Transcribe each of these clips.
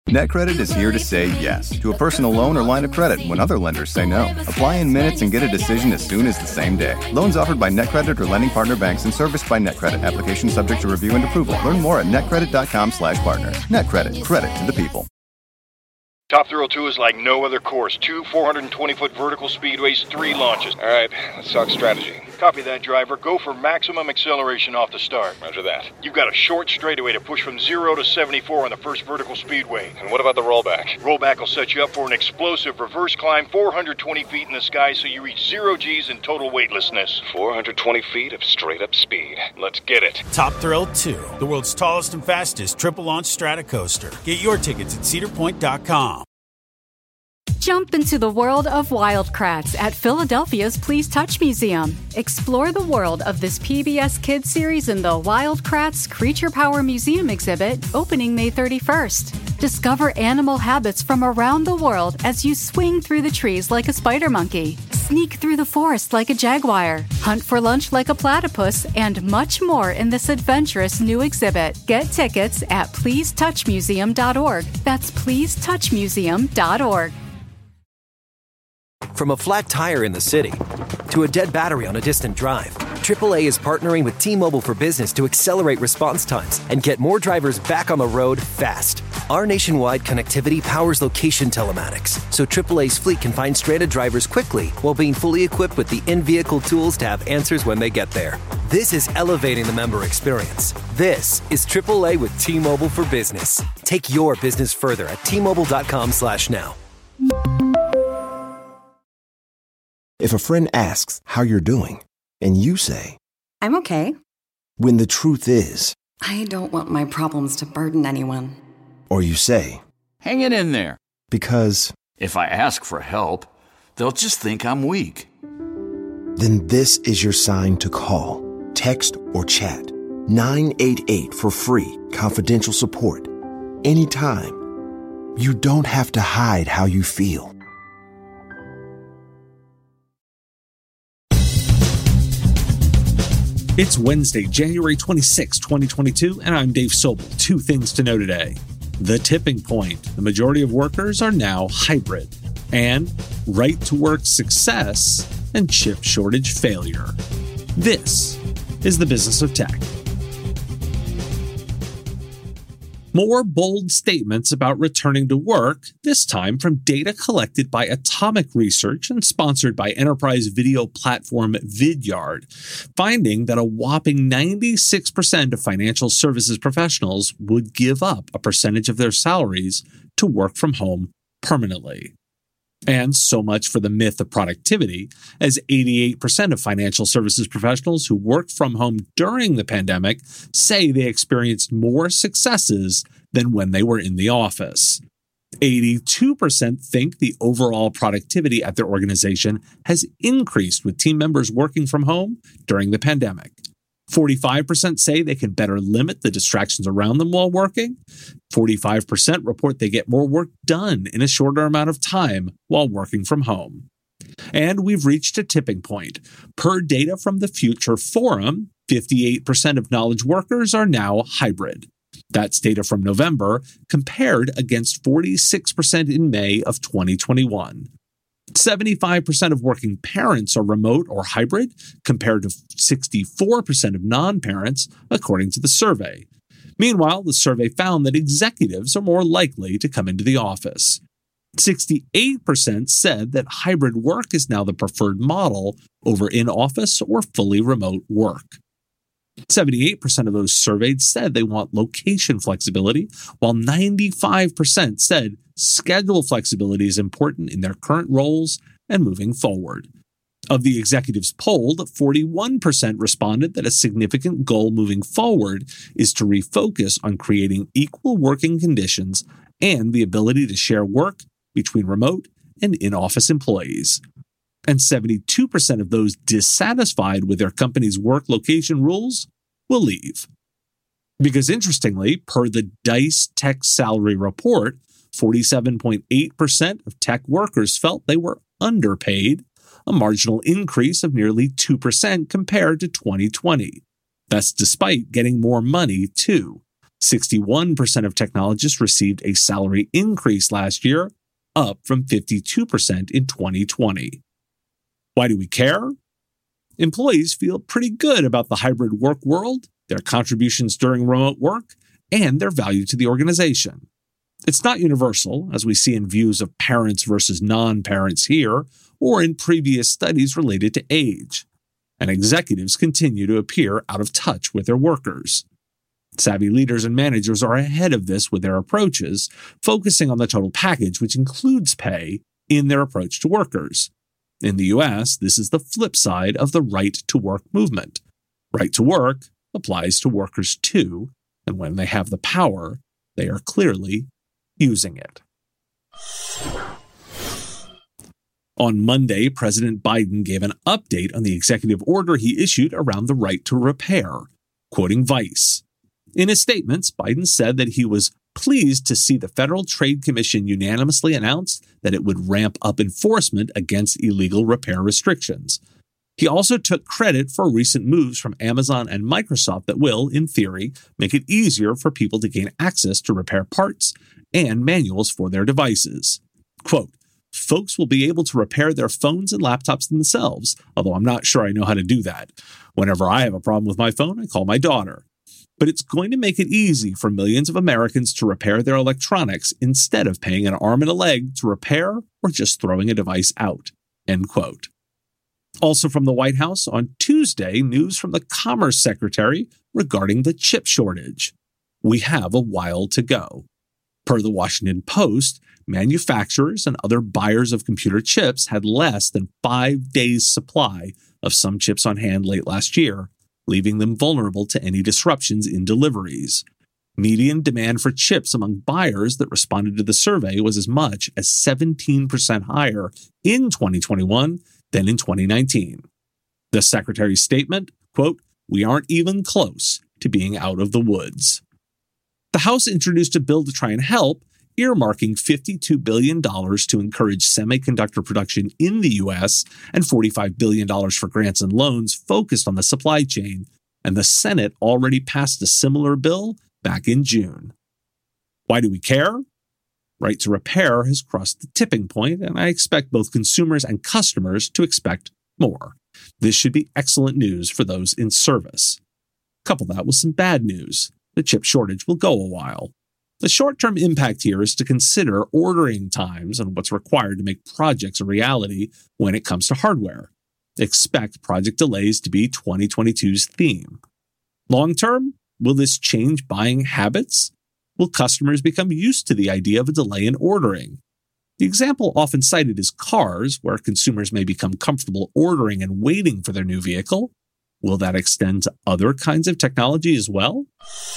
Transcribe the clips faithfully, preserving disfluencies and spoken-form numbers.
NetCredit is here to say yes to a personal loan or line of credit when other lenders say no. Apply in minutes and get a decision as soon as the same day. Loans offered by NetCredit or lending partner banks and serviced by NetCredit. Application subject to review and approval. Learn more at netcredit.com slash partner. NetCredit. Credit to the people. Top Thrill two is like no other course. Two four hundred twenty foot vertical speedways, three launches. All right, let's talk strategy. Copy that, driver. Go for maximum acceleration off the start. Roger that. You've got a short straightaway to push from zero to seventy-four on the first vertical speedway. And what about the rollback? Rollback will set you up for an explosive reverse climb four hundred twenty feet in the sky so you reach zero G's in total weightlessness. four hundred twenty feet of straight-up speed. Let's get it. Top Thrill two, the world's tallest and fastest triple-launch stratocoaster. Get your tickets at cedar point dot com. Jump into the world of Wildcrats at Philadelphia's Please Touch Museum. Explore the world of this P B S Kids series in the Wildcrats Creature Power Museum exhibit, opening May thirty-first. Discover animal habits from around the world as you swing through the trees like a spider monkey, sneak through the forest like a jaguar, hunt for lunch like a platypus, and much more in this adventurous new exhibit. Get tickets at please touch museum dot org. That's please touch museum dot org. From a flat tire in the city to a dead battery on a distant drive, triple A is partnering with T-Mobile for Business to accelerate response times and get more drivers back on the road fast. Our nationwide connectivity powers location telematics, so triple A's fleet can find stranded drivers quickly while being fully equipped with the in-vehicle tools to have answers when they get there. This is elevating the member experience. This is triple A with T-Mobile for Business. Take your business further at T Mobile dot com slash now. If a friend asks how you're doing, and you say, I'm okay. When the truth is, I don't want my problems to burden anyone. Or you say, hang it in there. Because if I ask for help, they'll just think I'm weak. Then this is your sign to call, text, or chat nine eight eight for free, confidential support. Anytime. You don't have to hide how you feel. It's Wednesday, January twenty-sixth, twenty twenty-two, and I'm Dave Sobel. Two things to know today. The tipping point. The majority of workers are now hybrid. And right-to-work success and chip shortage failure. This is the Business of Tech. More bold statements about returning to work, this time from data collected by Atomic Research and sponsored by enterprise video platform Vidyard, finding that a whopping ninety-six percent of financial services professionals would give up a percentage of their salaries to work from home permanently. And so much for the myth of productivity, as eighty-eight percent of financial services professionals who worked from home during the pandemic say they experienced more successes than when they were in the office. eighty-two percent think the overall productivity at their organization has increased with team members working from home during the pandemic. forty-five percent say they can better limit the distractions around them while working. forty-five percent report they get more work done in a shorter amount of time while working from home. And we've reached a tipping point. Per data from the Future Forum, fifty-eight percent of knowledge workers are now hybrid. That's data from November, compared against forty-six percent in May of twenty twenty-one. seventy-five percent of working parents are remote or hybrid, compared to sixty-four percent of non-parents, according to the survey. Meanwhile, the survey found that executives are more likely to come into the office. sixty-eight percent said that hybrid work is now the preferred model over in-office or fully remote work. seventy-eight percent of those surveyed said they want location flexibility, while ninety-five percent said schedule flexibility is important in their current roles and moving forward. Of the executives polled, forty-one percent responded that a significant goal moving forward is to refocus on creating equal working conditions and the ability to share work between remote and in-office employees. And seventy-two percent of those dissatisfied with their company's work location rules will leave. Because interestingly, per the Dice Tech Salary Report, forty-seven point eight percent of tech workers felt they were underpaid, a marginal increase of nearly two percent compared to twenty twenty. That's despite getting more money, too. sixty-one percent of technologists received a salary increase last year, up from fifty-two percent in twenty twenty. Why do we care? Employees feel pretty good about the hybrid work world, their contributions during remote work, and their value to the organization. It's not universal, as we see in views of parents versus non-parents here, or in previous studies related to age. And executives continue to appear out of touch with their workers. Savvy leaders and managers are ahead of this with their approaches, focusing on the total package, which includes pay, in their approach to workers. In the U S, this is the flip side of the right to work movement. Right to work applies to workers too, and when they have the power, they are clearly using it. On Monday, President Biden gave an update on the executive order he issued around the right to repair, quoting Vice. In his statements, Biden said that he was pleased to see the Federal Trade Commission unanimously announce that it would ramp up enforcement against illegal repair restrictions. He also took credit for recent moves from Amazon and Microsoft that will, in theory, make it easier for people to gain access to repair parts and manuals for their devices. Quote, folks will be able to repair their phones and laptops themselves, although I'm not sure I know how to do that. Whenever I have a problem with my phone, I call my daughter. But it's going to make it easy for millions of Americans to repair their electronics instead of paying an arm and a leg to repair or just throwing a device out. End quote. Also from the White House, on Tuesday, news from the Commerce Secretary regarding the chip shortage. We have a while to go. Per the Washington Post, manufacturers and other buyers of computer chips had less than five days' supply of some chips on hand late last year, leaving them vulnerable to any disruptions in deliveries. Median demand for chips among buyers that responded to the survey was as much as seventeen percent higher in twenty twenty-one than in twenty nineteen. The Secretary's statement, quote, we aren't even close to being out of the woods. The House introduced a bill to try and help, earmarking fifty-two billion dollars to encourage semiconductor production in the U S and forty-five billion dollars for grants and loans focused on the supply chain, and the Senate already passed a similar bill back in June. Why do we care? Right to repair has crossed the tipping point, and I expect both consumers and customers to expect more. This should be excellent news for those in service. Couple that with some bad news. The chip shortage will go a while. The short-term impact here is to consider ordering times and what's required to make projects a reality when it comes to hardware. Expect project delays to be twenty twenty-two's theme. Long-term, will this change buying habits? Will customers become used to the idea of a delay in ordering? The example often cited is cars, where consumers may become comfortable ordering and waiting for their new vehicle. Will that extend to other kinds of technology as well?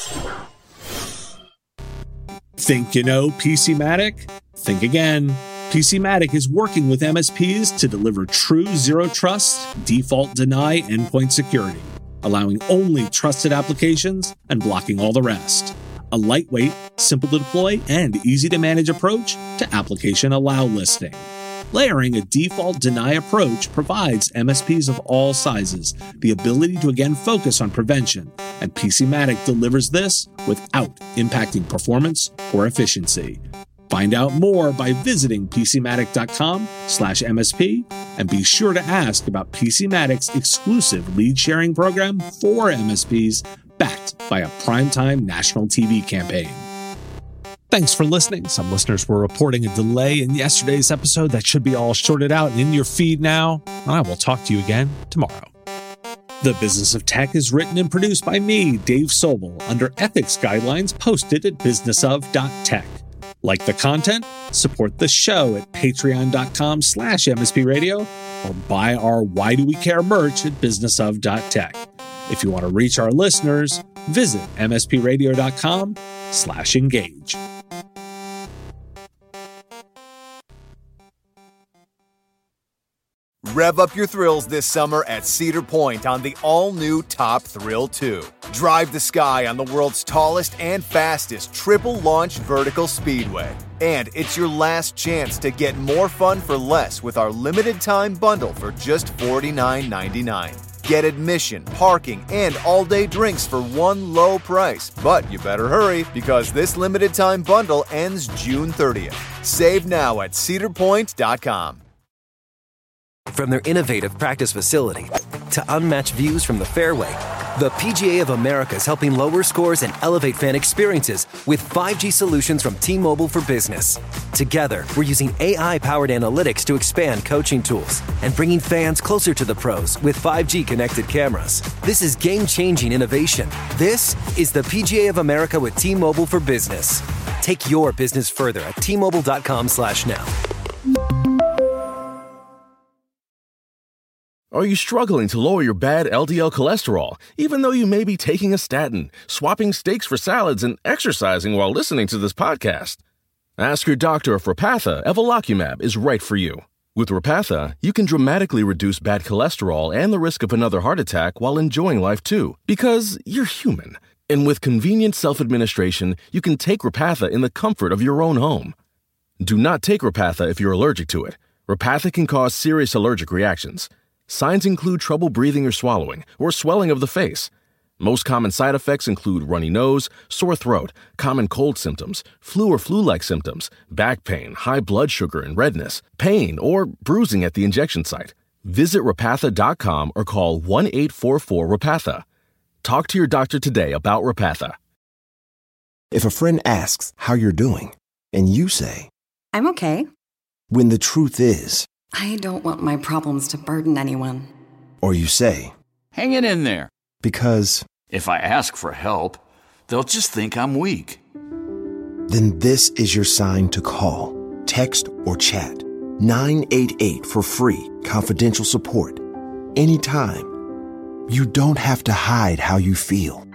Think you know PCmatic? Think again. PCmatic is working with M S Ps to deliver true zero-trust, default-deny endpoint security, allowing only trusted applications and blocking all the rest. A lightweight, simple to deploy, and easy-to-manage approach to application allow listing. Layering a default deny approach provides M S Ps of all sizes the ability to again focus on prevention, and PCmatic delivers this without impacting performance or efficiency. Find out more by visiting PCmatic.com slash MSP, and be sure to ask about PCmatic's exclusive lead sharing program for M S Ps backed by a primetime national T V campaign. Thanks for listening. Some listeners were reporting a delay in yesterday's episode. That should be all sorted out and in your feed now. And I will talk to you again tomorrow. The Business of Tech is written and produced by me, Dave Sobel, under ethics guidelines posted at business of dot tech. Like the content? Support the show at patreon.com slash MSP radio or buy our Why Do We Care merch at business of dot tech. If you want to reach our listeners, visit mspradio.com slash engage. Rev up your thrills this summer at Cedar Point on the all-new Top Thrill two. Drive the sky on the world's tallest and fastest triple-launch vertical speedway. And it's your last chance to get more fun for less with our limited-time bundle for just forty-nine ninety-nine. Get admission, parking, and all-day drinks for one low price. But you better hurry, because this limited-time bundle ends June thirtieth. Save now at cedar point dot com. From their innovative practice facility to unmatched views from the fairway, the P G A of America is helping lower scores and elevate fan experiences with five G solutions from T-Mobile for Business. Together, we're using A I-powered analytics to expand coaching tools and bringing fans closer to the pros with five G connected cameras. This is game-changing innovation. This is the P G A of America with T-Mobile for Business. Take your business further at T Mobile dot com slash now. Are you struggling to lower your bad L D L cholesterol, even though you may be taking a statin, swapping steaks for salads, and exercising while listening to this podcast? Ask your doctor if Repatha Evolocumab is right for you. With Repatha, you can dramatically reduce bad cholesterol and the risk of another heart attack while enjoying life too, because you're human. And with convenient self-administration, you can take Repatha in the comfort of your own home. Do not take Repatha if you're allergic to it. Repatha can cause serious allergic reactions. Signs include trouble breathing or swallowing, or swelling of the face. Most common side effects include runny nose, sore throat, common cold symptoms, flu or flu-like symptoms, back pain, high blood sugar and redness, pain, or bruising at the injection site. Visit Repatha dot com or call one eight four four Repatha. Talk to your doctor today about Repatha. If a friend asks how you're doing, and you say, I'm okay. When the truth is, I don't want my problems to burden anyone. Or you say, hang it in there. Because if I ask for help, they'll just think I'm weak. Then this is your sign to call, text, or chat nine eight eight for free, confidential support. Anytime. You don't have to hide how you feel.